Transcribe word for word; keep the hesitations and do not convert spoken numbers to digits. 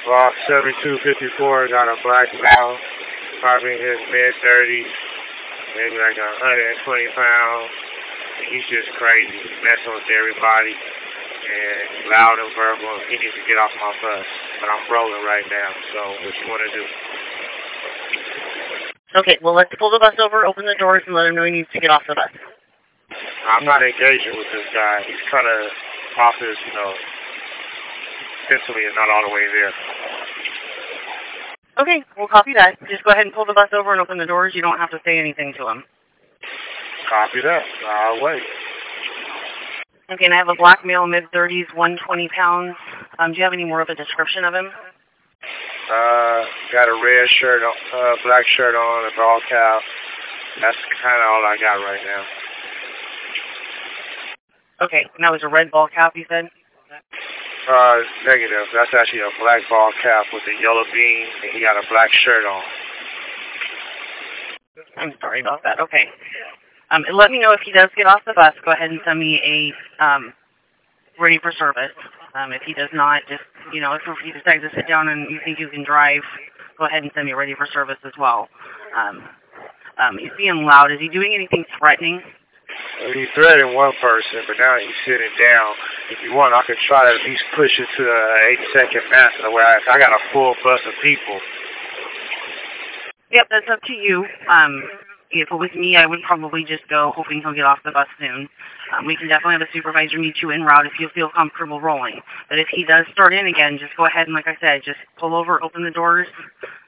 Walk seventy-two fifty-four, got a black male, probably in his mid-thirties, maybe like one hundred twenty pounds. He's just crazy, messing with everybody, and loud and verbal. He needs to get off my bus, but I'm rolling right now, so what you want to do? Okay, well, let's pull the bus over, open the doors, and let him know he needs to get off the bus. I'm not engaging with this guy. He's kind of off his, you know, mentally is not all the way there. Okay, we'll copy that. Just go ahead and pull the bus over and open the doors. You don't have to say anything to him. Copy that. I'll wait. Okay, and I have a black male, mid-thirties, one hundred twenty pounds. Um, do you have any more of a description of him? Uh, got a red shirt on, uh, black shirt on, a ball cap. That's kind of all I got right now. Okay, and that was a red ball cap, you said? Uh, negative. That's actually a black ball cap with a yellow bean, and he got a black shirt on. I'm sorry about that. Okay. Um, let me know if he does get off the bus. Go ahead and send me a um, ready for service. Um, if he does not, just, you know, if he decides to sit down and you think you can drive, go ahead and send me ready for service as well. Um, um, he's being loud. Is he doing anything threatening? He threatened one person, but now he's sitting down. If you want, I could try to at least push it to the eight-second max. Where I, I got a full bus of people. Yep, that's up to you. Um, if it was me, I would probably just go, hoping he'll get off the bus soon. Um, we can definitely have a supervisor meet you en route if you feel comfortable rolling. But if he does start in again, just go ahead and, like I said, just pull over, open the doors,